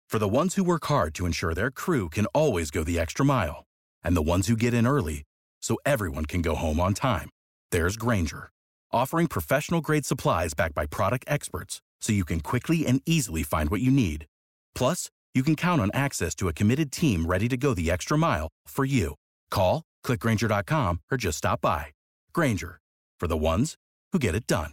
For the ones who work hard to ensure their crew can always go the extra mile, and the ones who get in early so everyone can go home on time, there's Grainger, offering professional-grade supplies backed by product experts so you can quickly and easily find what you need. Plus, you can count on access to a committed team ready to go the extra mile for you. Call, click Grainger.com, or just stop by. Grainger, for the ones who get it done.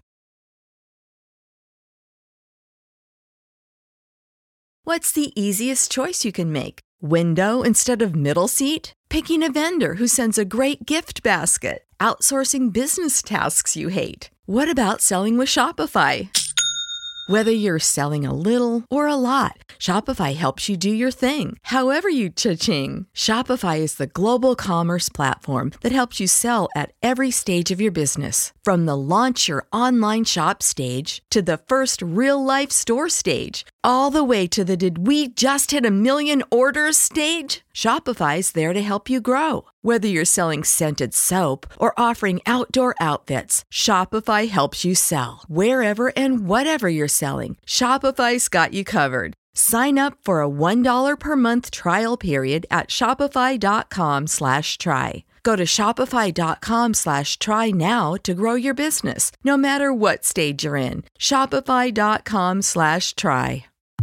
What's the easiest choice you can make? Window instead of middle seat? Picking a vendor who sends a great gift basket? Outsourcing business tasks you hate? What about selling with Shopify? Whether you're selling a little or a lot, Shopify helps you do your thing, however you cha-ching. Shopify is the global commerce platform that helps you sell at every stage of your business. From the launch your online shop stage to the first real-life store stage, all the way to the did we just hit a million orders stage. Shopify's there to help you grow. Whether you're selling scented soap or offering outdoor outfits, Shopify helps you sell. Wherever and whatever you're selling, Shopify's got you covered. Sign up for a $1 per month trial period at shopify.com/try. Go to shopify.com/try now to grow your business, no matter what stage you're in. Shopify.com/try.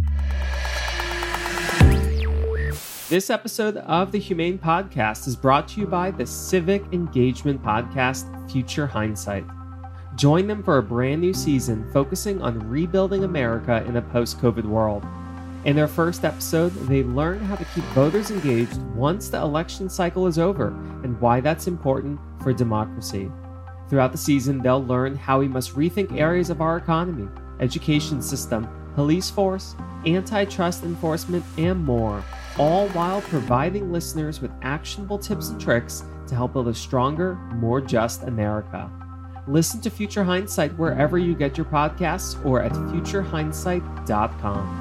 This episode of the Humane Podcast is brought to you by the civic engagement podcast, Future Hindsight. Join them for a brand new season focusing on rebuilding America in a post-COVID world. In their first episode, they learn how to keep voters engaged once the election cycle is over and why that's important for democracy. Throughout the season, they'll learn how we must rethink areas of our economy, education system, police force, antitrust enforcement, and more, all while providing listeners with actionable tips and tricks to help build a stronger, more just America. Listen to Future Hindsight wherever you get your podcasts or at futurehindsight.com.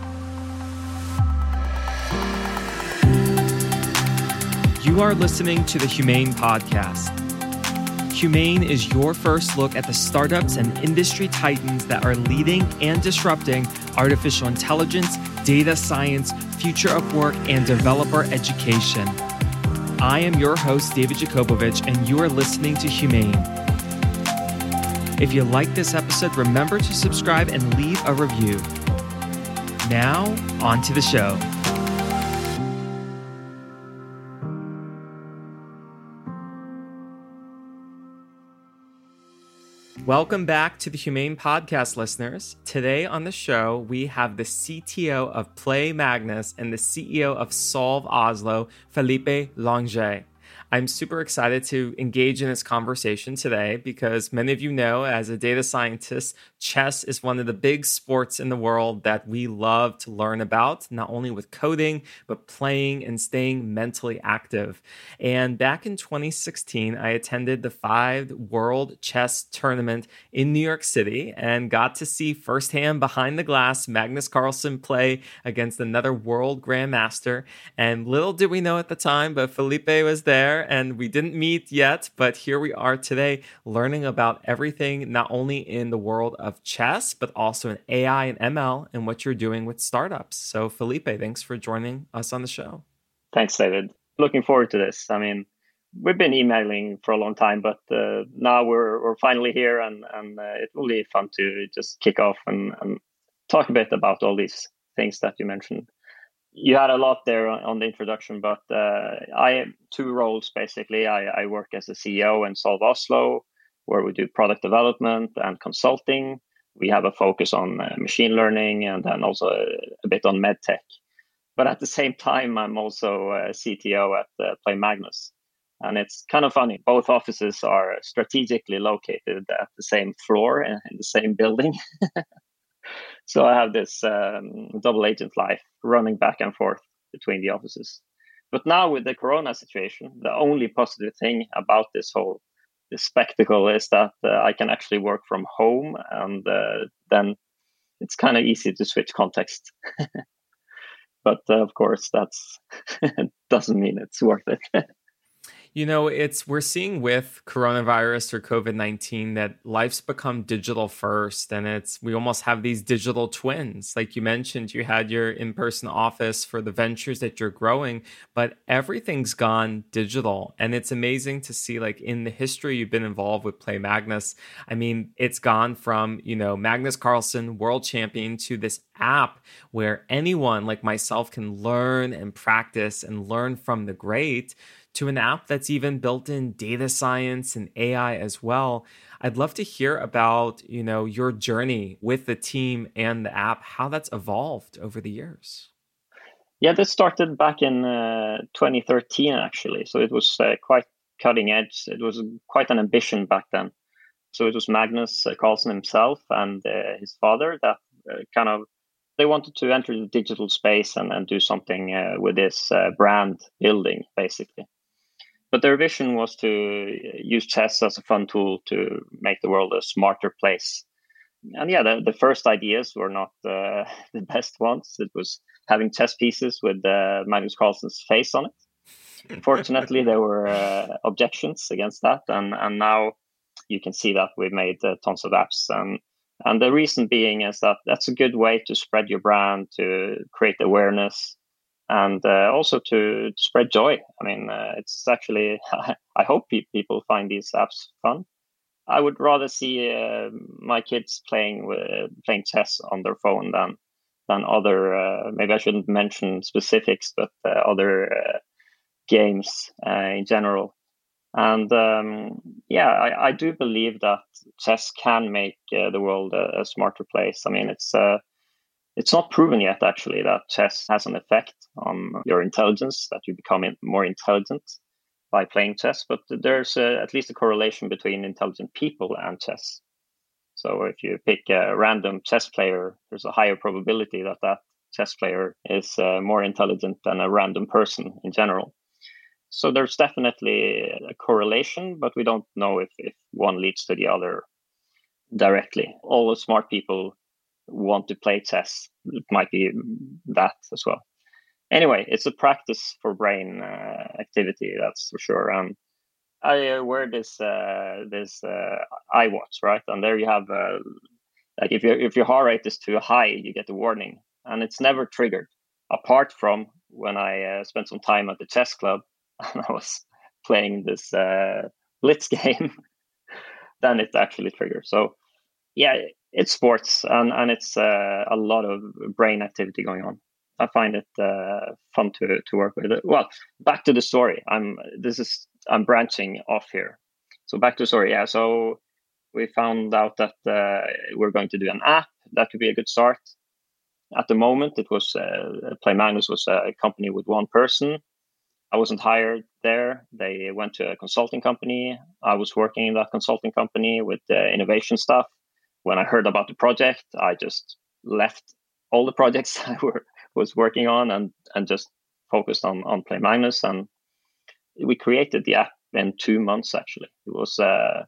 You are listening to the Humane Podcast. Humane is your first look at the startups and industry titans that are leading and disrupting artificial intelligence, data science, future of work, and developer education. I am your host, David Jakobovich, and you are listening to Humane. If you like this episode, remember to subscribe and leave a review. Now, on to the show. Welcome back to the Humane Podcast, listeners. Today on the show, we have the CTO of Play Magnus and the CEO of Solve Oslo, Felipe Longe. I'm super excited to engage in this conversation today because many of you know, as a data scientist, chess is one of the big sports in the world that we love to learn about, not only with coding, but playing and staying mentally active. And back in 2016, I attended the FIVE World Chess Tournament in New York City and got to see firsthand behind the glass Magnus Carlsen play against another world grandmaster. And little did we know at the time, but Felipe was there. And we didn't meet yet, but here we are today learning about everything, not only in the world of chess, but also in AI and ML and what you're doing with startups. So Felipe, thanks for joining us on the show. Thanks, David. Looking forward to this. I mean, we've been emailing for a long time, but now we're finally here and it will be fun to just kick off and talk a bit about all these things that you mentioned. You had a lot there on the introduction, but I have two roles, basically. I work as a CEO in Solve Oslo, where we do product development and consulting. We have a focus on machine learning and then also a bit on medtech. But at the same time, I'm also a CTO at Play Magnus. And it's kind of funny. Both offices are strategically located at the same floor in the same building. So I have this double agent life running back and forth between the offices. But now with the Corona situation, the only positive thing about this spectacle is that I can actually work from home, and then it's kind of easy to switch context. But of course, that's doesn't mean it's worth it. We're seeing with coronavirus or COVID-19 that life's become digital first, and we almost have these digital twins. Like you mentioned, you had your in-person office for the ventures that you're growing, but everything's gone digital. And it's amazing to see, like, in the history you've been involved with Play Magnus. I mean, it's gone from, Magnus Carlsen, world champion, to this app where anyone like myself can learn and practice and learn from the great, to an app that's even built in data science and AI as well. I'd love to hear about, your journey with the team and the app, how that's evolved over the years. Yeah, this started back in 2013, actually. So it was quite cutting edge. It was quite an ambition back then. So it was Magnus Carlsen himself and his father that they wanted to enter the digital space and do something with this brand building, basically. But their vision was to use chess as a fun tool to make the world a smarter place. And yeah, the first ideas were not the best ones. It was having chess pieces with Magnus Carlsen's face on it. Fortunately, there were objections against that. And now you can see that we've made tons of apps. And the reason being is that that's a good way to spread your brand, to create awareness, and also to spread joy. I mean, it's actually, I hope people find these apps fun. I would rather see my kids playing chess on their phone than other, maybe I shouldn't mention specifics, but other games in general. And I do believe that chess can make the world a smarter place. I mean, it's not proven yet, actually, that chess has an effect on your intelligence, that you become more intelligent by playing chess. But there's at least a correlation between intelligent people and chess. So if you pick a random chess player, there's a higher probability that chess player is more intelligent than a random person in general. So there's definitely a correlation, but we don't know if one leads to the other directly. All the smart people want to play chess. It might be that as well. Anyway, it's a practice for brain activity, that's for sure. I wear this iWatch, right? And there you have like if your heart rate is too high, you get a warning, and it's never triggered. Apart from when I spent some time at the chess club and I was playing this Blitz game, then it actually triggers. So yeah, it's sports and it's a lot of brain activity going on. I find it fun to work with. Well, back to the story. I'm branching off here. So back to the story. Yeah. So we found out that we're going to do an app. That could be a good start. At the moment, it was Play Magnus was a company with one person. I wasn't hired there. They went to a consulting company. I was working in that consulting company with innovation stuff. When I heard about the project, I just left all the projects I was working on and just focused on Play Magnus. And we created the app in 2 months, actually. It was a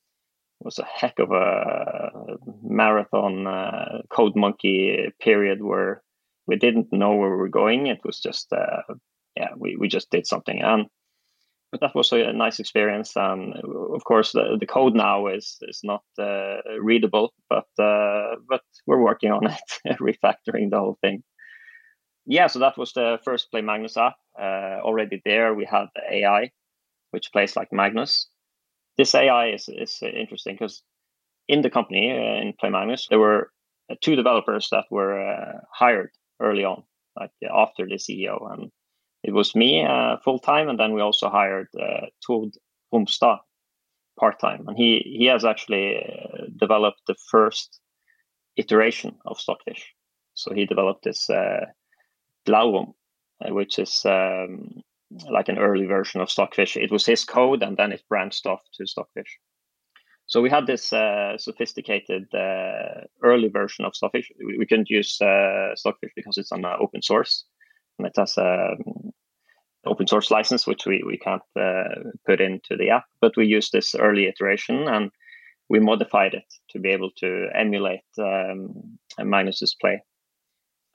heck of a marathon code monkey period where we didn't know where we were going. It was just, we just did something. But that was a nice experience. And of course, the code now is not readable, but we're working on it, refactoring the whole thing. Yeah, so that was the first Play Magnus app. Already there, we had the AI, which plays like Magnus. This AI is interesting because in the company, in Play Magnus, there were 2 developers that were hired early on, like after the CEO. And it was me full-time, and then we also hired Tord Romstad part-time. And he has actually developed the first iteration of Stockfish. So he developed this Blaurum, which is like an early version of Stockfish. It was his code, and then it branched off to Stockfish. So we had this sophisticated early version of Stockfish. We couldn't use Stockfish because it's on open source, and it has a open source license, which we can't put into the app. But we used this early iteration, and we modified it to be able to emulate Magnus's play.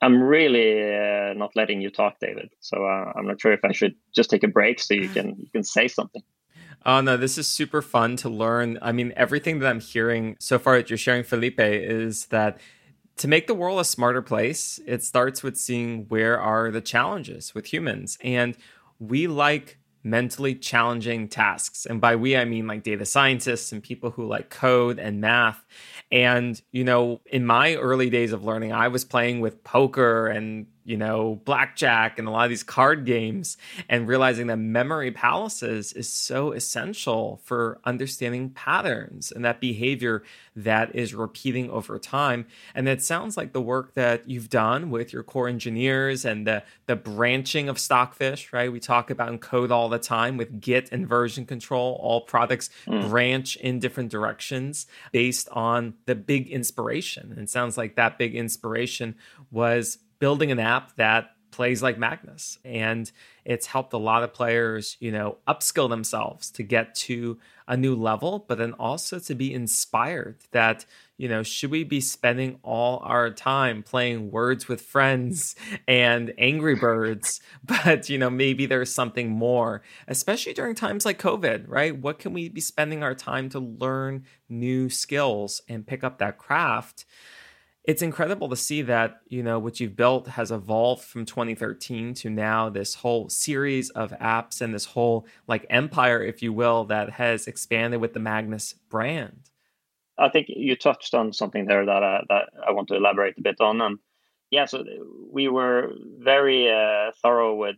I'm really not letting you talk, David. So I'm not sure if I should just take a break so you can say something. Oh, no, this is super fun to learn. I mean, everything that I'm hearing so far that you're sharing, Felipe, is that to make the world a smarter place, it starts with seeing where are the challenges with humans. And we like mentally challenging tasks. And by we, I mean like data scientists and people who like code and math. And, in my early days of learning, I was playing with poker and, blackjack and a lot of these card games, and realizing that memory palaces is so essential for understanding patterns and that behavior that is repeating over time. And it sounds like the work that you've done with your core engineers and the branching of Stockfish, right? We talk about in code all the time with Git and version control. All products branch in different directions based on the big inspiration. And it sounds like that big inspiration was building an app that plays like Magnus. And it's helped a lot of players, upskill themselves to get to a new level, but then also to be inspired that, should we be spending all our time playing Words with Friends and Angry Birds? But, maybe there's something more, especially during times like COVID, right? What can we be spending our time to learn new skills and pick up that craft? It's incredible to see that, what you've built has evolved from 2013 to now this whole series of apps and this whole like empire, if you will, that has expanded with the Magnus brand. I think you touched on something there that I want to elaborate a bit on. And yeah, so we were very thorough with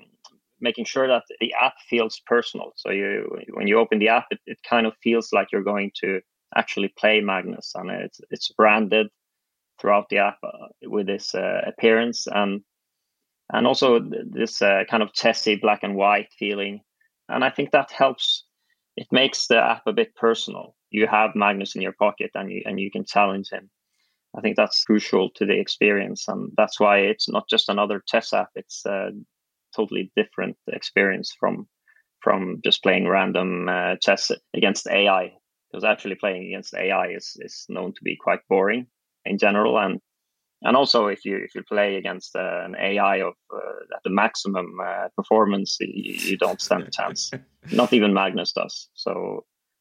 making sure that the app feels personal. So when you open the app, it kind of feels like you're going to actually play Magnus, and it's branded throughout the app with this appearance and also this kind of chessy black and white feeling. And I think that helps. It makes the app a bit personal. You have Magnus in your pocket and you can challenge him. I think that's crucial to the experience, and that's why it's not just another chess app. It's a totally different experience from just playing random chess against AI, because actually playing against AI is known to be quite boring in general, and also if you play against an AI of at the maximum performance, you don't stand a chance. Not even Magnus does. So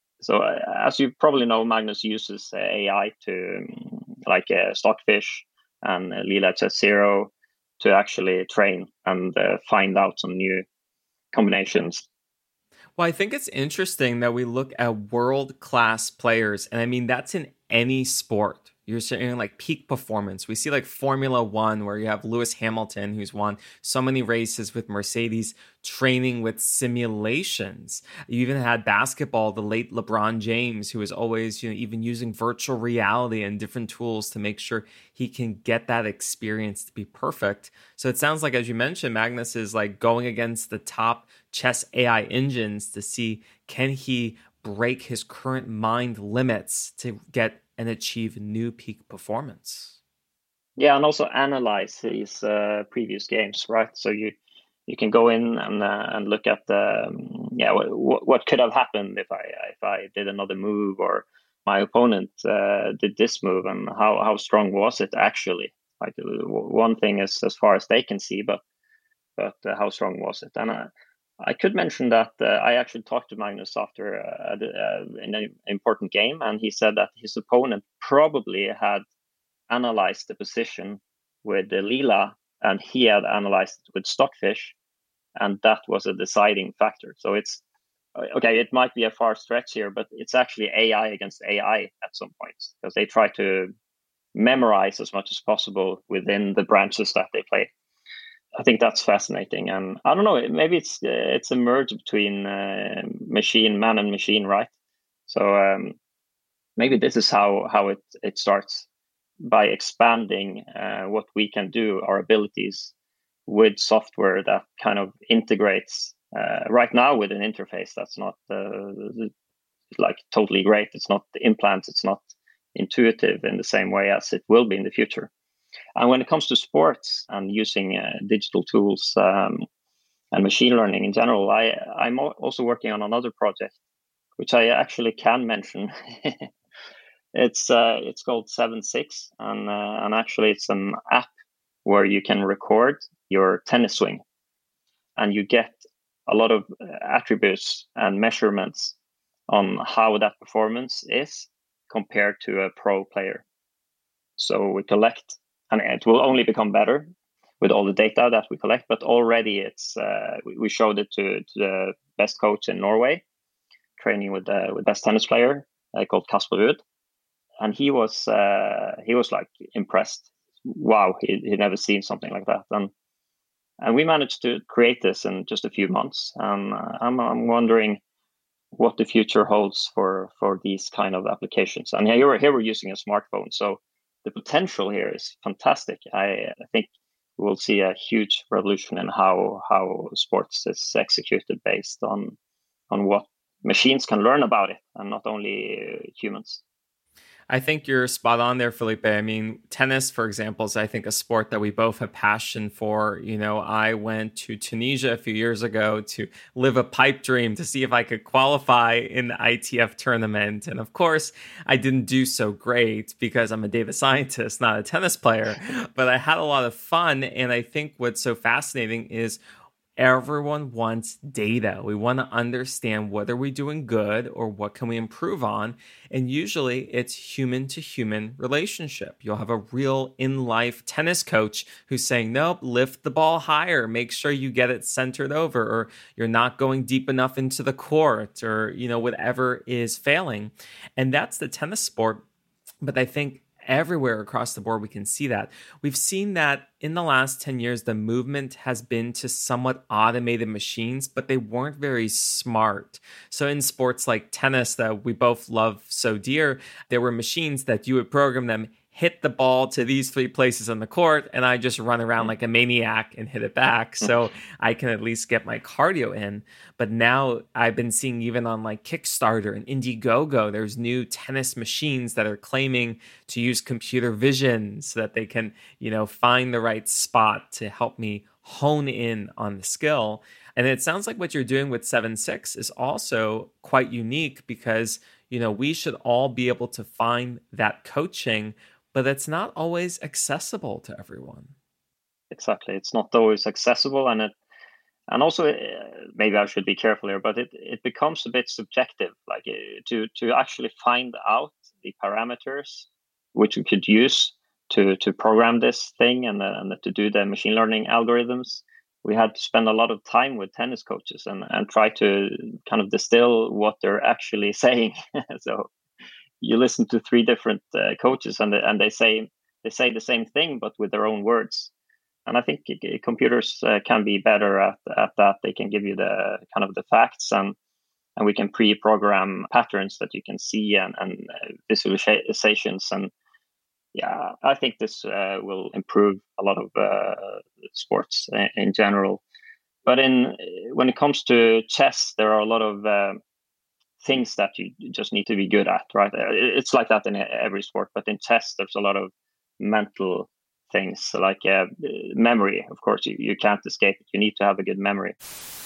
as you probably know, Magnus uses AI to like Stockfish and Leela Chess Zero to actually train and find out some new combinations. Well, I think it's interesting that we look at world-class players, and I mean, that's in any sport. You're saying like peak performance. We see like Formula One, where you have Lewis Hamilton, who's won so many races with Mercedes, training with simulations. You even had basketball, the late LeBron James, who was always, even using virtual reality and different tools to make sure he can get that experience to be perfect. So it sounds like, as you mentioned, Magnus is like going against the top chess AI engines to see, can he break his current mind limits to get and achieve new peak performance. Yeah, and also analyze his previous games, right? So you can go in and look at what could have happened if I did another move, or my opponent did this move, and how strong was it actually? Like one thing is as far as they can see, but how strong was it? And I could mention that I actually talked to Magnus after in an important game, and he said that his opponent probably had analyzed the position with Leela, and he had analyzed it with Stockfish, and that was a deciding factor. So it's okay. It might be a far stretch here, but it's actually AI against AI at some points, because they try to memorize as much as possible within the branches that they play. I think that's fascinating, and I don't know. Maybe it's a merge between man and machine, right? So maybe this is how it starts, by expanding what we can do, our abilities, with software that kind of integrates. Right now, with an interface that's not like totally great. It's not the implants. It's not intuitive in the same way as it will be in the future. And when it comes to sports and using digital tools and machine learning in general, I'm also working on another project, which I actually can mention. It's called 7-6, and actually it's an app where you can record your tennis swing, and you get a lot of attributes and measurements on how that performance is compared to a pro player. So we collect, and it will only become better with all the data that we collect, but already it's we showed it to the best coach in Norway, training with best tennis player called Kasper Ruud, and he was like impressed. Wow, he'd never seen something like that, and we managed to create this in just a few months. And I'm wondering what the future holds for these kind of applications. And here we're using a smartphone, so the potential here is fantastic. I think we'll see a huge revolution in how sports is executed based on what machines can learn about it, and not only humans. I think you're spot on there, Felipe. I mean, tennis, for example, is, I think, a sport that we both have passion for. You know, I went to Tunisia a few years ago to live a pipe dream to see if I could qualify in the ITF tournament. And of course, I didn't do so great because I'm a data scientist, not a tennis player. But I had a lot of fun. And I think what's so fascinating is everyone wants data. We want to understand what are we doing good or what can we improve on. And usually it's human to human relationship. You'll have a real in-life tennis coach who's saying, nope, lift the ball higher, make sure you get it centered over, or you're not going deep enough into the court, or, you know, whatever is failing. And that's the tennis sport. But I think everywhere across the board, we can see that. We've seen that in the last 10 years, the movement has been to somewhat automated machines, but they weren't very smart. So in sports like tennis that we both love so dear, there were machines that you would program them, hit the ball to these 3 places on the court, and I just run around like a maniac and hit it back. So I can at least get my cardio in. But now I've been seeing even on like Kickstarter and Indiegogo, there's new tennis machines that are claiming to use computer vision so that they can, you know, find the right spot to help me hone in on the skill. And it sounds like what you're doing with 7-6 is also quite unique because, you know, we should all be able to find that coaching, but it's not always accessible to everyone. Exactly. It's not always accessible. And also, maybe I should be careful here, but it becomes a bit subjective, like to actually find out the parameters which we could use to program this thing and to do the machine learning algorithms. We had to spend a lot of time with tennis coaches and try to kind of distill what they're actually saying. So you listen to 3 different coaches and they say the same thing, but with their own words. And I think computers can be better at that. They can give you the kind of the facts, and we can pre-program patterns that you can see and visualizations. And yeah, I think this will improve a lot of sports in general. But when it comes to chess, there are a lot of things that you just need to be good at, right? It's like that in every sport, but in chess, there's a lot of mental things, like memory. Of course, you can't escape it. You need to have a good memory.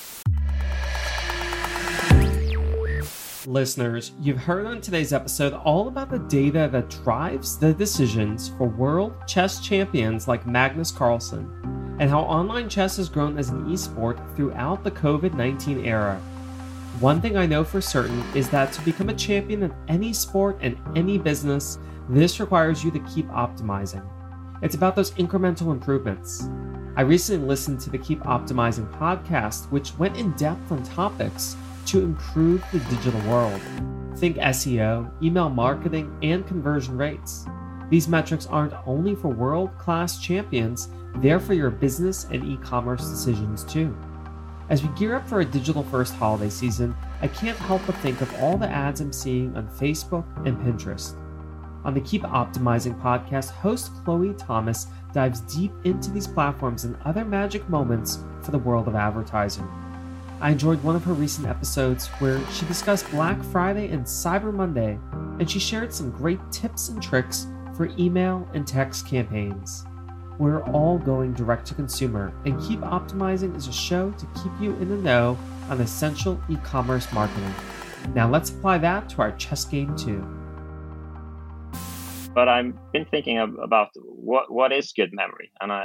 Listeners, you've heard on today's episode all about the data that drives the decisions for world chess champions like Magnus Carlsen, and how online chess has grown as an esport throughout the COVID-19 era. One thing I know for certain is that to become a champion in any sport and any business, this requires you to keep optimizing. It's about those incremental improvements. I recently listened to the Keep Optimizing podcast, which went in depth on topics to improve the digital world. Think SEO, email marketing, and conversion rates. These metrics aren't only for world-class champions, they're for your business and e-commerce decisions too. As we gear up for a digital-first holiday season, I can't help but think of all the ads I'm seeing on Facebook and Pinterest. On the Keep Optimizing podcast, host Chloe Thomas dives deep into these platforms and other magic moments for the world of advertising. I enjoyed one of her recent episodes where she discussed Black Friday and Cyber Monday, and she shared some great tips and tricks for email and text campaigns. We're all going direct to consumer, and Keep Optimizing is a show to keep you in the know on essential e-commerce marketing. Now let's apply that to our chess game too. But I've been thinking about what is good memory, and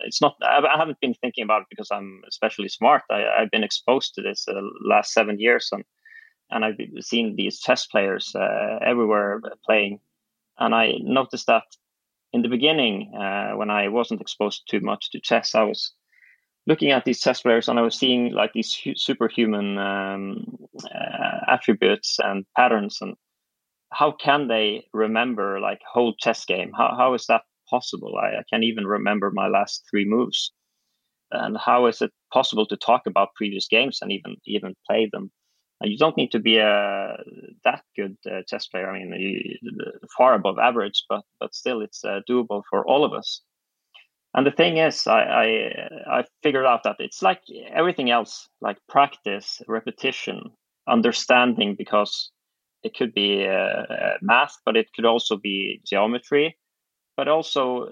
it's not. I haven't been thinking about it because I'm especially smart. I've been exposed to this the last 7 years, and I've seen these chess players everywhere playing, and I noticed that in the beginning, when I wasn't exposed too much to chess, I was looking at these chess players and I was seeing like these superhuman attributes and patterns, and how can they remember like whole chess game? How is that possible? I can't even remember my last 3 moves. And how is it possible to talk about previous games and even play them? And you don't need to be that good chess player. I mean, far above average, but still, it's doable for all of us. And the thing is, I figured out that it's like everything else, like practice, repetition, understanding, because it could be math, but it could also be geometry, but also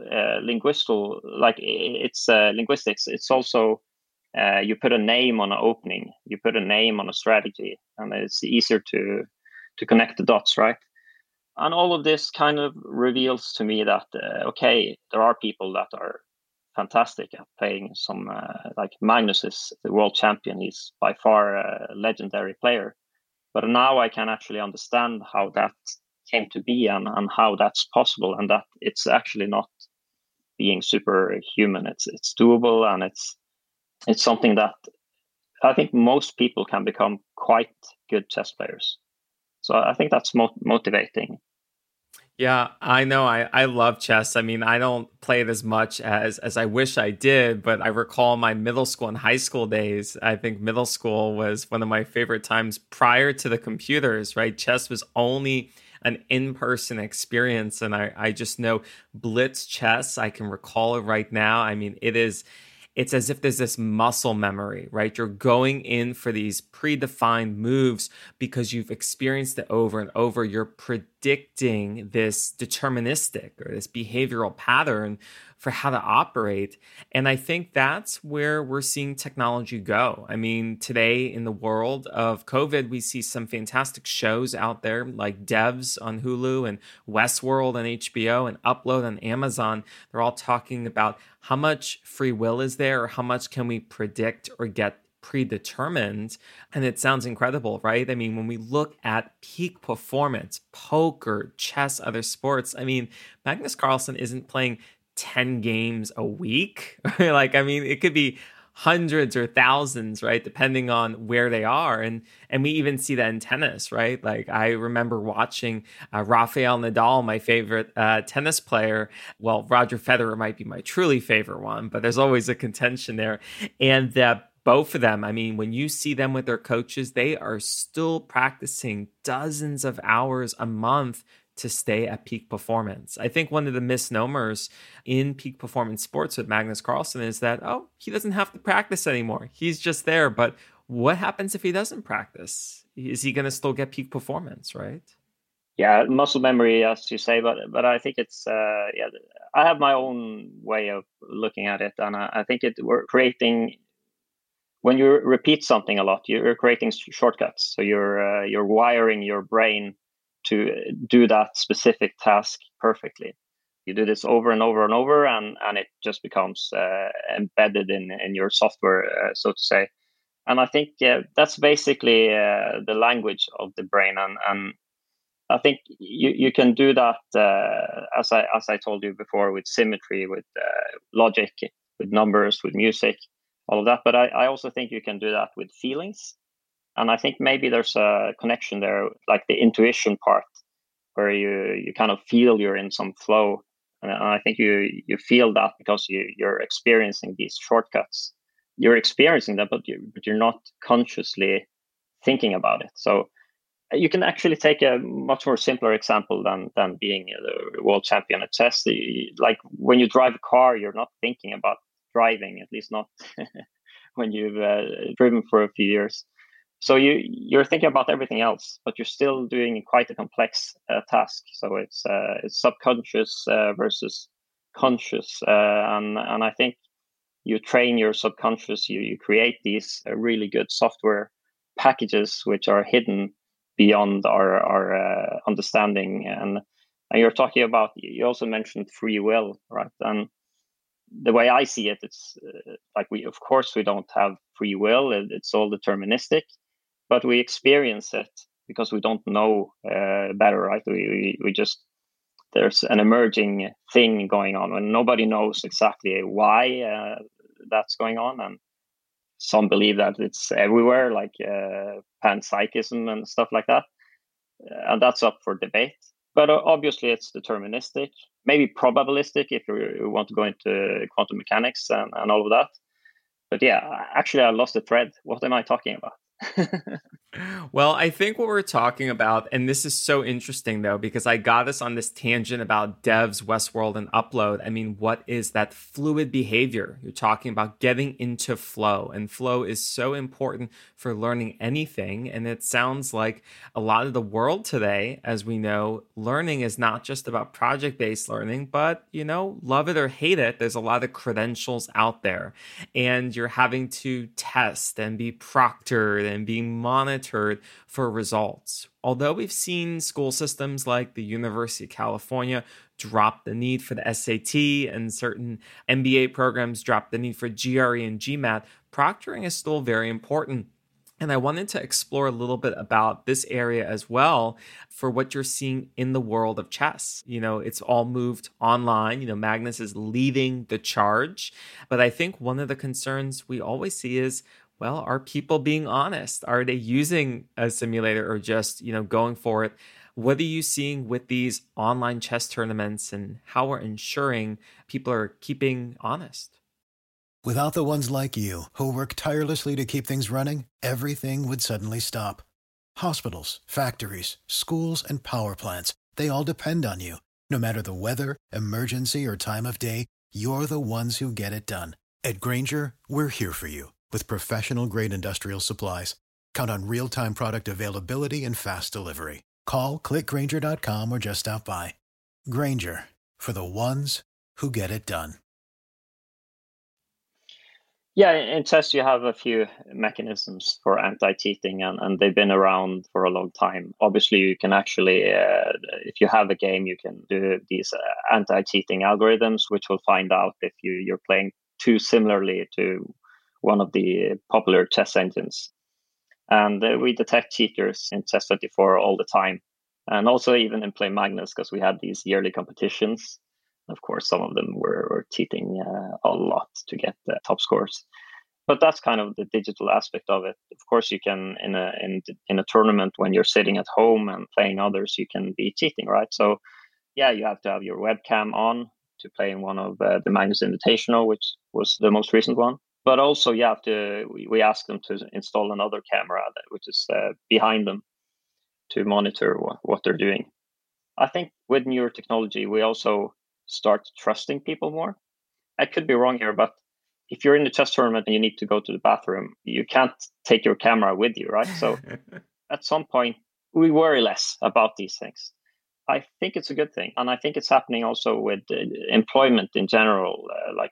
linguistics. It's also you put a name on an opening, you put a name on a strategy, and it's easier to connect the dots, right? And all of this kind of reveals to me that okay, there are people that are fantastic at playing some like Magnus is the world champion. He's by far a legendary player. But now I can actually understand how that came to be and how that's possible, and that it's actually not being superhuman. It's doable, and it's something that I think most people can become quite good chess players. So I think that's motivating. Yeah, I know. I love chess. I mean, I don't play it as much as I wish I did, but I recall my middle school and high school days. I think middle school was one of my favorite times prior to the computers, right? Chess was only an in-person experience. And I just know Blitz chess, I can recall it right now. I mean, it's as if there's this muscle memory, right? You're going in for these predefined moves because you've experienced it over and over. You're predicting this deterministic or this behavioral pattern for how to operate. And I think that's where we're seeing technology go. I mean, today in the world of COVID, we see some fantastic shows out there like Devs on Hulu and Westworld on HBO and Upload on Amazon. They're all talking about how much free will is there, or how much can we predict or get predetermined. And it sounds incredible, right? I mean, when we look at peak performance, poker, chess, other sports, I mean, Magnus Carlsen isn't playing 10 games a week. Like, I mean, it could be hundreds or thousands, right? Depending on where they are. And we even see that in tennis, right? Like, I remember watching Rafael Nadal, my favorite tennis player. Well, Roger Federer might be my truly favorite one, but there's always a contention there. And both of them, I mean, when you see them with their coaches, they are still practicing dozens of hours a month to stay at peak performance. I think one of the misnomers in peak performance sports with Magnus Carlsen is that, oh, he doesn't have to practice anymore. He's just there. But what happens if he doesn't practice? Is he going to still get peak performance, right? Yeah, muscle memory, as you say, but I think it's I have my own way of looking at it, and I think we're creating. When you repeat something a lot, you're creating shortcuts. So you're wiring your brain to do that specific task perfectly. You do this over and over and over, and it just becomes embedded in your software, so to say. And I think that's basically the language of the brain. And I think you can do that, as I told you before, with symmetry, with logic, with numbers, with music, all of that. But I also think you can do that with feelings. And I think maybe there's a connection there, like the intuition part, where you kind of feel you're in some flow. And I think you feel that because you're experiencing these shortcuts. You're experiencing them, but you're not consciously thinking about it. So you can actually take a much more simpler example than being the world champion at chess. Like when you drive a car, you're not thinking about driving, at least not when you've driven for a few years. So you're thinking about everything else, but you're still doing quite a complex task. So it's subconscious versus conscious, and I think you train your subconscious. You create these really good software packages which are hidden beyond our understanding. And you're talking about. You also mentioned free will, right? And the way I see it, it's like of course, we don't have free will. It's all deterministic, but we experience it because we don't know better, right? We just, there's an emerging thing going on and nobody knows exactly why that's going on. And some believe that it's everywhere, like panpsychism and stuff like that. And that's up for debate. But obviously it's deterministic, maybe probabilistic if you want to go into quantum mechanics and all of that. But yeah, actually I lost the thread. What am I talking about? Well, I think what we're talking about, and this is so interesting though, because I got us on this tangent about devs, Westworld, and Upload. I mean, what is that fluid behavior? You're talking about getting into flow, and flow is so important for learning anything. And it sounds like a lot of the world today, as we know, learning is not just about project-based learning, but, you know, love it or hate it, there's a lot of credentials out there, and you're having to test and be proctored and being monitored for results. Although we've seen school systems like the University of California drop the need for the SAT and certain MBA programs drop the need for GRE and GMAT, proctoring is still very important. And I wanted to explore a little bit about this area as well for what you're seeing in the world of chess. You know, it's all moved online. You know, Magnus is leading the charge. But I think one of the concerns we always see is, well, are people being honest? Are they using a simulator or just, you know, going for it? What are you seeing with these online chess tournaments and how we're ensuring people are keeping honest? Without the ones like you, who work tirelessly to keep things running, everything would suddenly stop. Hospitals, factories, schools, and power plants, they all depend on you. No matter the weather, emergency, or time of day, you're the ones who get it done. At Grainger, we're here for you with professional-grade industrial supplies. Count on real-time product availability and fast delivery. Call, click Grainger.com, or just stop by. Grainger, for the ones who get it done. Yeah, in chess you have a few mechanisms for anti-cheating, and they've been around for a long time. Obviously, you can actually, if you have a game, you can do these anti-cheating algorithms, which will find out if you're playing too similarly to one of the popular chess engines. And we detect cheaters in Chess24 all the time. And also even in Play Magnus, because we had these yearly competitions. Of course, some of them were cheating a lot to get the top scores. But that's kind of the digital aspect of it. Of course, you can, in a tournament, when you're sitting at home and playing others, you can be cheating, right? So yeah, you have to have your webcam on to play in one of the Magnus Invitational, which was the most recent one. But also you have to, we ask them to install another camera, which is behind them to monitor what they're doing. I think with newer technology, we also start trusting people more. I could be wrong here, but if you're in a chess tournament and you need to go to the bathroom, you can't take your camera with you, right? So at some point, we worry less about these things. I think it's a good thing. And I think it's happening also with employment in general.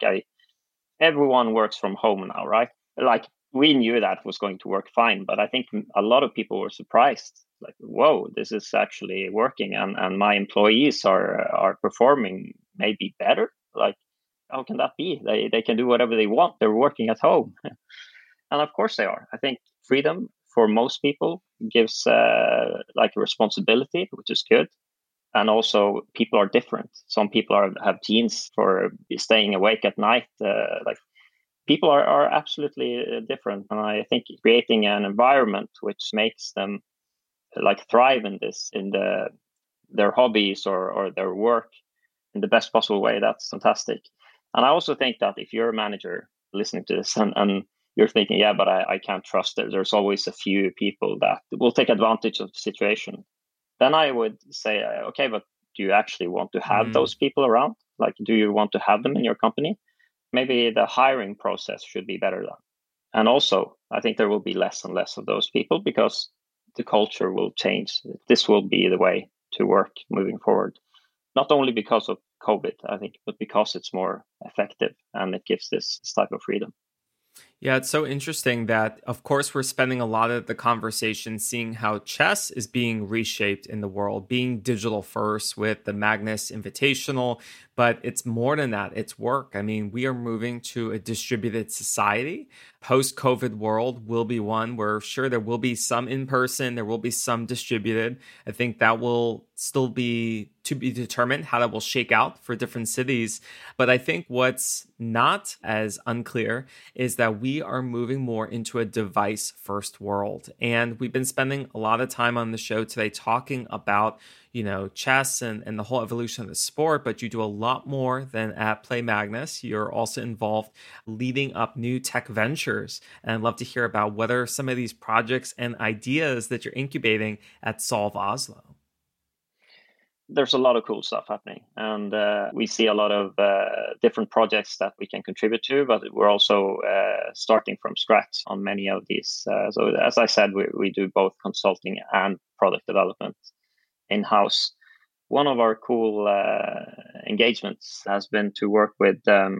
Everyone works from home now, right? Like we knew that was going to work fine, but I think a lot of people were surprised. Like, whoa, this is actually working, and my employees are performing maybe better. Like, how can that be? They can do whatever they want. They're working at home, and of course they are. I think freedom for most people gives like a responsibility, which is good. And also, people are different. Some people have genes for staying awake at night. Like people are absolutely different, and I think creating an environment which makes them like thrive in their hobbies or their work in the best possible way, that's fantastic. And I also think that if you're a manager listening to this and you're thinking, yeah, but I can't trust it, there's always a few people that will take advantage of the situation. Then I would say, okay, but do you actually want to have those people around? Like, do you want to have them in your company? Maybe the hiring process should be better done. And also, I think there will be less and less of those people because the culture will change. This will be the way to work moving forward. Not only because of COVID, I think, but because it's more effective and it gives this type of freedom. Yeah, it's so interesting that, of course, we're spending a lot of the conversation seeing how chess is being reshaped in the world, being digital first with the Magnus Invitational, but it's more than that. It's work. I mean, we are moving to a distributed society. Post-COVID world will be one where sure there will be some in person, there will be some distributed. I think that will still be to be determined how that will shake out for different cities. But I think what's not as unclear is that we are moving more into a device first world. And we've been spending a lot of time on the show today talking about, chess and the whole evolution of the sport, but you do a lot more than at Play Magnus. You're also involved leading up new tech ventures. And I'd love to hear about what are some of these projects and ideas that you're incubating at Solve Oslo. There's a lot of cool stuff happening, and we see a lot of different projects that we can contribute to, but we're also starting from scratch on many of these. So as I said, we do both consulting and product development in-house. One of our cool engagements has been to work with,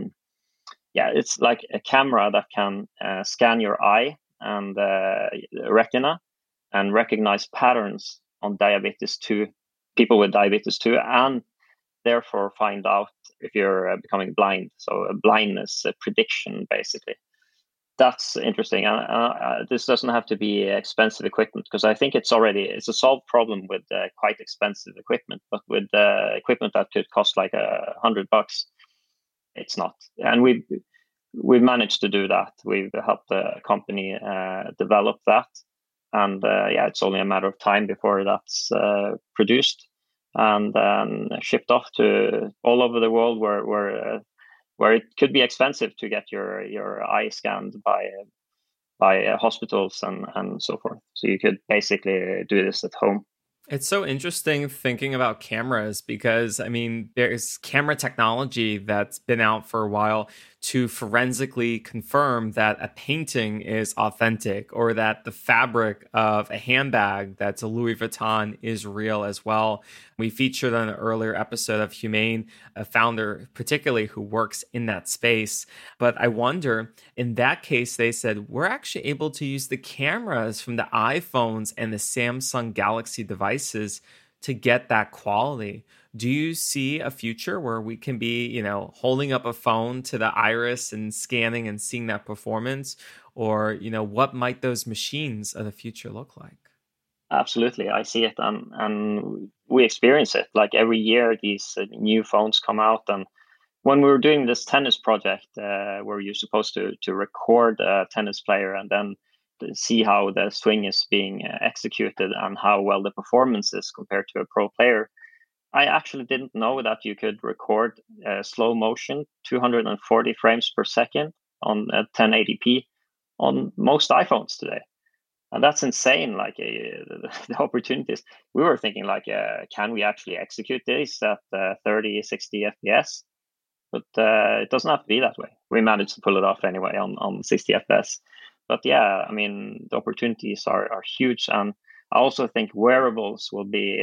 it's like a camera that can scan your eye and retina and recognize patterns on diabetes 2, people with diabetes 2, and therefore find out if you're becoming blind. So a blindness prediction, basically. That's interesting. This doesn't have to be expensive equipment, because I think it's a solved problem with quite expensive equipment, but with equipment that could cost like $100, it's not. And we've managed to do that. We've helped a company develop that. And it's only a matter of time before that's produced and shipped off to all over the world where it could be expensive to get your eye scanned by hospitals and so forth. So you could basically do this at home. It's so interesting thinking about cameras because, I mean, there's camera technology that's been out for a while to forensically confirm that a painting is authentic or that the fabric of a handbag that's a Louis Vuitton is real as well. We featured on an earlier episode of Humane a founder particularly who works in that space. But I wonder, in that case, they said, we're actually able to use the cameras from the iPhones and the Samsung Galaxy devices to get that quality. Do you see a future where we can be, holding up a phone to the iris and scanning and seeing that performance? Or, what might those machines of the future look like? Absolutely. I see it. And we experience it. Like every year, these new phones come out. And when we were doing this tennis project, where you're supposed to record a tennis player and then see how the swing is being executed and how well the performance is compared to a pro player, I actually didn't know that you could record slow motion 240 frames per second on 1080p on most iPhones today. And that's insane. Like the opportunities, we were thinking like, can we actually execute this at 30, 60 FPS? But it doesn't have to be that way. We managed to pull it off anyway on 60 FPS. But yeah, I mean, the opportunities are huge. And I also think wearables will be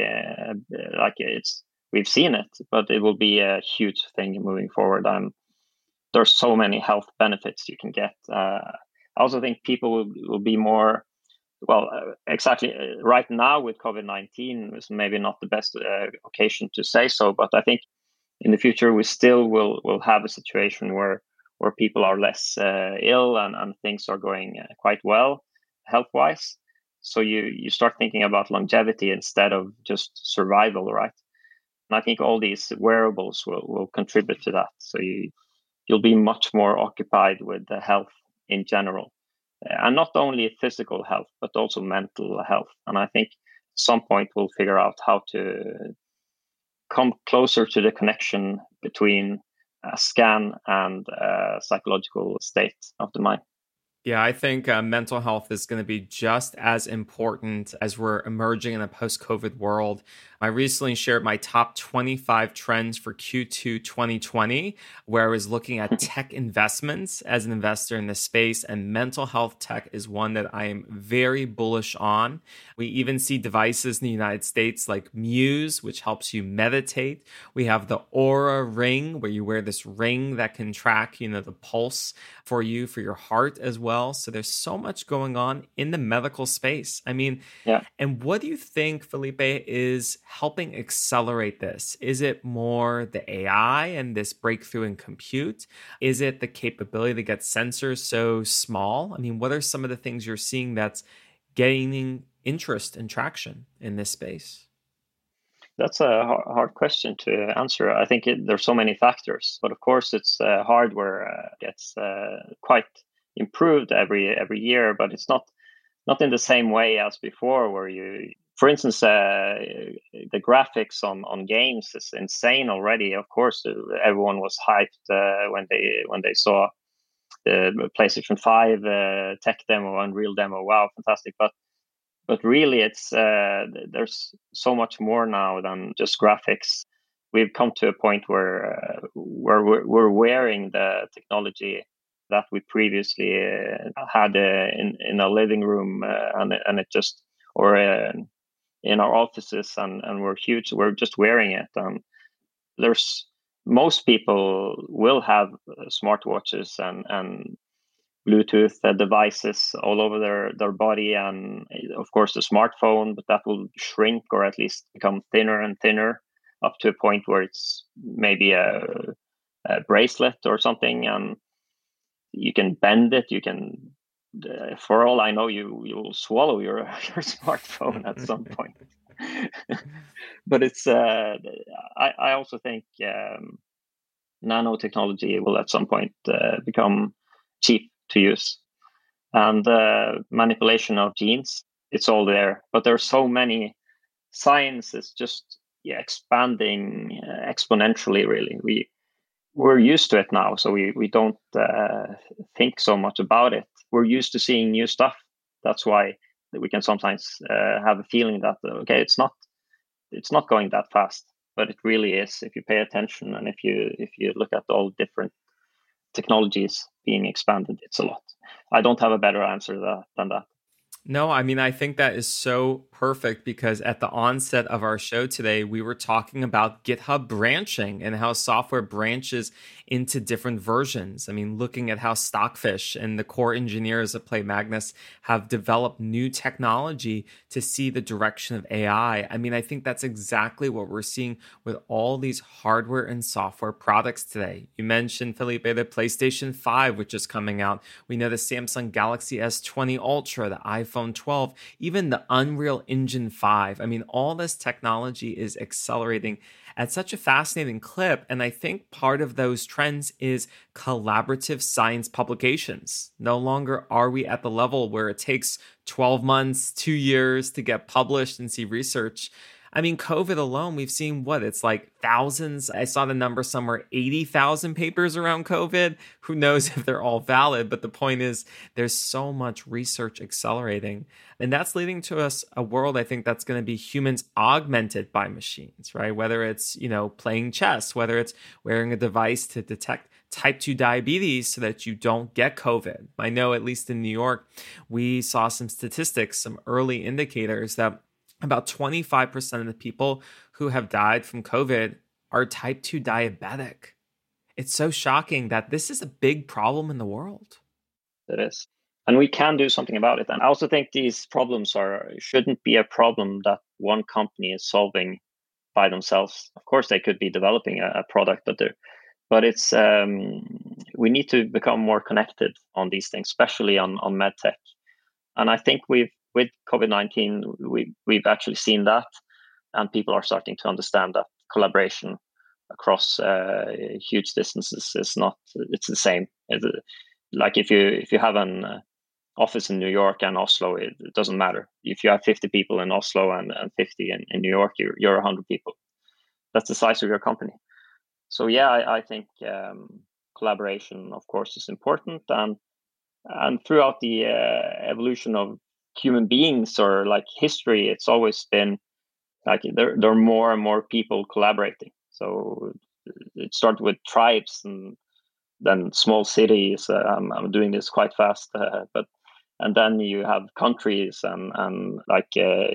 we've seen it, but it will be a huge thing moving forward. There's so many health benefits you can get. I also think people will be more, exactly right now with COVID-19 is maybe not the best occasion to say so, but I think in the future we still will have a situation where people are less ill and things are going quite well health-wise. So you start thinking about longevity instead of just survival, right? And I think all these wearables will contribute to that. So you'll be much more occupied with the health in general. And not only physical health, but also mental health. And I think at some point we'll figure out how to come closer to the connection between a scan and a psychological state of the mind. Yeah, I think mental health is going to be just as important as we're emerging in a post-COVID world. I recently shared my top 25 trends for Q2 2020, where I was looking at tech investments as an investor in this space, and mental health tech is one that I am very bullish on. We even see devices in the United States like Muse, which helps you meditate. We have the Oura Ring, where you wear this ring that can track, the pulse for you, for your heart as well. well. So there's so much going on in the medical space. I mean, Yeah. and what do you think, Felipe, is helping accelerate this? Is it more the AI and this breakthrough in compute? Is it the capability to get sensors so small? I mean, what are some of the things you're seeing that's gaining interest and traction in this space? That's a hard question to answer. I think there's so many factors, but of course, it's hardware gets quite improved every year, but it's not in the same way as before. Where you, for instance, the graphics on games is insane already. Of course, everyone was hyped when they saw the PlayStation 5 tech demo, Unreal demo. Wow, fantastic! But really, it's there's so much more now than just graphics. We've come to a point where we're wearing the technology that we previously had in a living room, and it just or in our offices, and we're huge. We're just wearing it. There's most people will have smartwatches and Bluetooth devices all over their body, and of course the smartphone, but that will shrink or at least become thinner and thinner up to a point where it's maybe a bracelet or something, and you can bend it. You can, for all I know, you'll swallow your your smartphone at some point. But it's I also think nanotechnology will at some point become cheap to use, and manipulation of genes, it's all there, but there's so many. Science is just expanding exponentially. Really, we're used to it now, so we don't think so much about it. We're used to seeing new stuff. That's why we can sometimes have a feeling that okay, it's not going that fast, but it really is if you pay attention, and if you look at all different technologies being expanded. It's a lot. I don't have a better answer than that. No, I mean, I think that is so perfect because at the onset of our show today, we were talking about GitHub branching and how software branches into different versions. I mean, looking at how Stockfish and the core engineers at Play Magnus have developed new technology to see the direction of AI. I mean, I think that's exactly what we're seeing with all these hardware and software products today. You mentioned, Felipe, the PlayStation 5, which is coming out. We know the Samsung Galaxy S20 Ultra, the iPhone 12, even the Unreal Engine 5. I mean, all this technology is accelerating at such a fascinating clip. And I think part of those trends is collaborative science publications. No longer are we at the level where it takes 12 months, 2 years to get published and see research. I mean, COVID alone, we've seen it's like thousands. I saw the number somewhere, 80,000 papers around COVID. Who knows if they're all valid? But the point is, there's so much research accelerating. And that's leading to us a world, I think, that's going to be humans augmented by machines, right? Whether it's, playing chess, whether it's wearing a device to detect type 2 diabetes so that you don't get COVID. I know, at least in New York, we saw some statistics, some early indicators that about 25% of the people who have died from COVID are type 2 diabetic. It's so shocking that this is a big problem in the world. It is. And we can do something about it. And I also think these problems shouldn't be a problem that one company is solving by themselves. Of course, they could be developing a product, but it's we need to become more connected on these things, especially on medtech. And I think with COVID-19, we've actually seen that, and people are starting to understand that collaboration across huge distances it's the same. Like if you have an office in New York and Oslo, it doesn't matter. If you have 50 people in Oslo and 50 in New York, you're 100 people. That's the size of your company. So yeah, I think collaboration, of course, is important, and throughout the evolution of human beings or like history, it's always been like there are more and more people collaborating. So it started with tribes and then small cities. I'm doing this quite fast, and then you have countries and like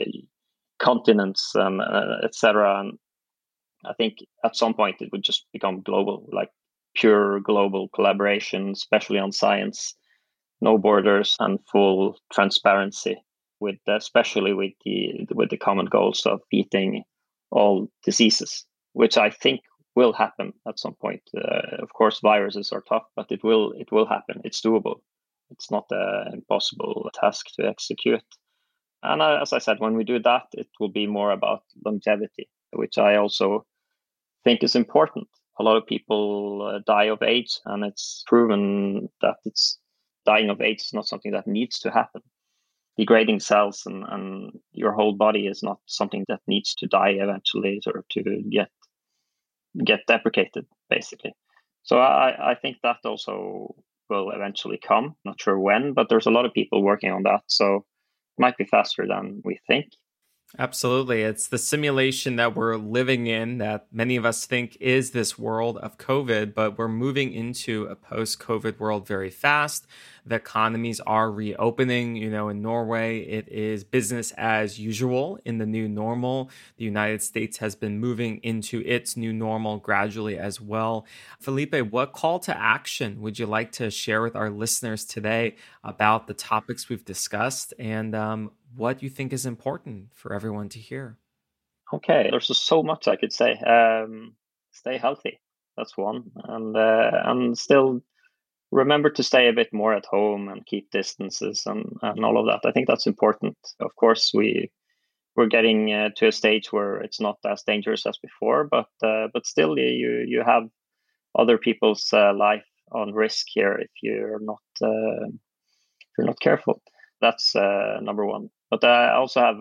continents and etc. And I think at some point it would just become global, like pure global collaboration, especially on science. no borders and full transparency, especially with the common goals of beating all diseases, which I think will happen at some point. Of course, viruses are tough, but it will happen. It's doable. It's not an impossible task to execute. And as I said, when we do that, it will be more about longevity, which I also think is important. A lot of people die of AIDS, and it's proven that dying of AIDS is not something that needs to happen. Degrading cells and your whole body is not something that needs to die eventually or to get deprecated, basically. So I think that also will eventually come. Not sure when, but there's a lot of people working on that. So it might be faster than we think. Absolutely. It's the simulation that we're living in that many of us think is this world of COVID, but we're moving into a post-COVID world very fast. The economies are reopening. In Norway, it is business as usual in the new normal. The United States has been moving into its new normal gradually as well. Felipe, what call to action would you like to share with our listeners today about the topics we've discussed and what you think is important for everyone to hear? Okay, there's just so much I could say. Stay healthy. That's one. And still remember to stay a bit more at home and keep distances and all of that. I think that's important. Of course, we're getting to a stage where it's not as dangerous as before, but still you have other people's life on risk here if you're not careful. That's number one. But I also have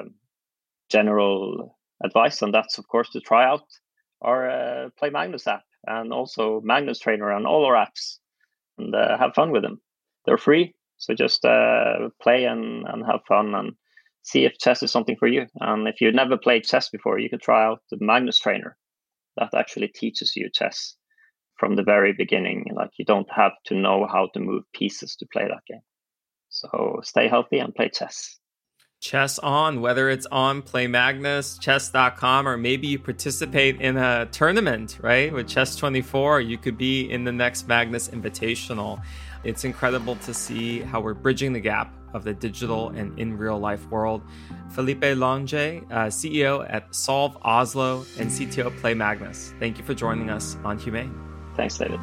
general advice, and that's, of course, to try out our Play Magnus app and also Magnus Trainer and all our apps and have fun with them. They're free, so just play and have fun and see if chess is something for you. And if you've never played chess before, you could try out the Magnus Trainer. That actually teaches you chess from the very beginning. Like, you don't have to know how to move pieces to play that game. So stay healthy and play chess. Chess on, whether it's on Play Magnus, chess.com, or maybe you participate in a tournament, right? With Chess24, you could be in the next Magnus Invitational. It's incredible to see how we're bridging the gap of the digital and in real life world. Felipe Longe, CEO at Solve Oslo and CTO Play Magnus. Thank you for joining us on Humane. Thanks, David.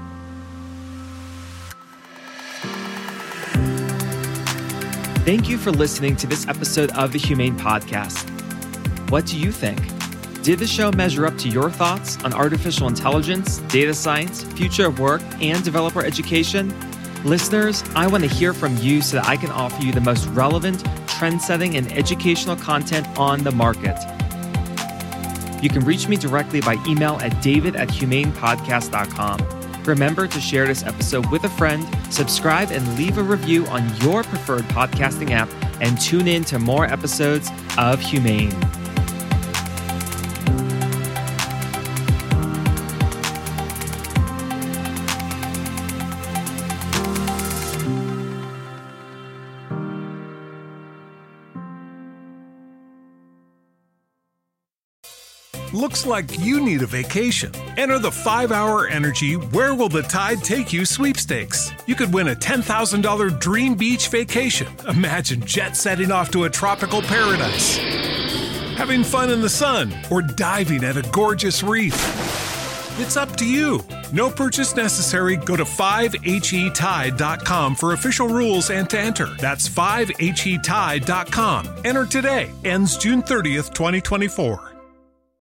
Thank you for listening to this episode of the Humane Podcast. What do you think? Did the show measure up to your thoughts on artificial intelligence, data science, future of work, and developer education? Listeners, I want to hear from you so that I can offer you the most relevant, trend-setting, and educational content on the market. You can reach me directly by email at david@humanepodcast.com. Remember to share this episode with a friend, subscribe, and leave a review on your preferred podcasting app, and tune in to more episodes of Humane. Looks like you need a vacation. Enter the 5-Hour Energy Where Will the Tide Take You sweepstakes. You could win a $10,000 dream beach vacation. Imagine jet-setting off to a tropical paradise, having fun in the sun, or diving at a gorgeous reef. It's up to you. No purchase necessary. Go to 5HETide.com for official rules and to enter. That's 5HETide.com. Enter today. Ends June 30th, 2024.